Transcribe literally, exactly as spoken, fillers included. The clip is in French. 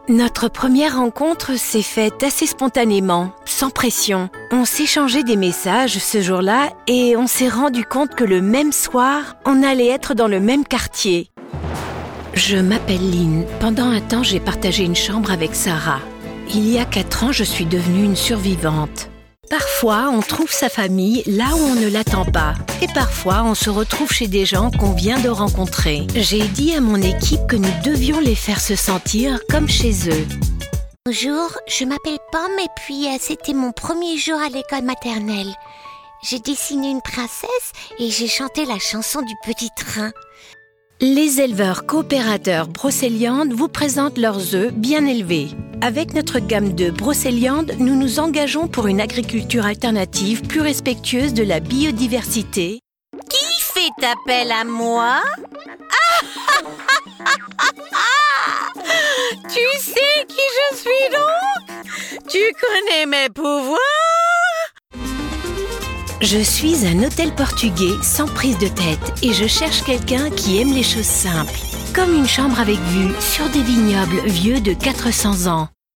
Notre première rencontre s'est faite assez spontanément, sans pression. On s'échangeait des messages ce jour-là et on s'est rendu compte que le même soir, on allait être dans le même quartier. Je m'appelle Lynn. Pendant un temps, j'ai partagé une chambre avec Sarah. Il y a quatre ans, je suis devenue une survivante. Parfois, on trouve sa famille là où on ne l'attend pas. Et parfois, on se retrouve chez des gens qu'on vient de rencontrer. J'ai dit à mon équipe que nous devions les faire se sentir comme chez eux. Bonjour, je m'appelle Pomme et puis euh, c'était mon premier jour à l'école maternelle. J'ai dessiné une princesse et j'ai chanté la chanson du petit train. Les éleveurs coopérateurs Brocéliande vous présentent leurs œufs bien élevés. Avec notre gamme d'œufs Brocéliande, nous nous engageons pour une agriculture alternative plus respectueuse de la biodiversité. Qui fait appel à moi? Tu sais qui je suis donc? Tu connais mes pouvoirs? Je suis un hôtel portugais sans prise de tête et je cherche quelqu'un qui aime les choses simples. Comme une chambre avec vue sur des vignobles vieux de quatre cents ans.